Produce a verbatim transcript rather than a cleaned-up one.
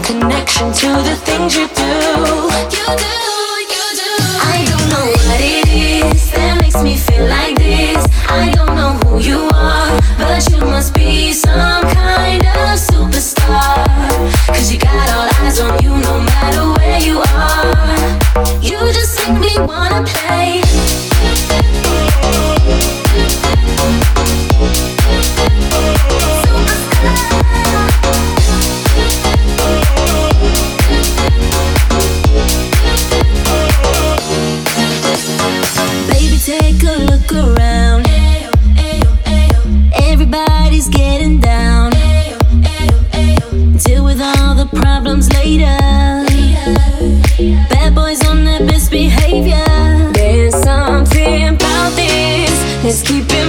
connection to the things you do. You do, you do. I don't know what it is that makes me feel like this. I don't know who you are, but you must be some kind of superstar. Cause you got all eyes on you no matter where you are. You just make me wanna play. Baby, take a look around. Everybody's getting down. Deal with all the problems later. Bad boys on their best behavior. There's something about this that's keeping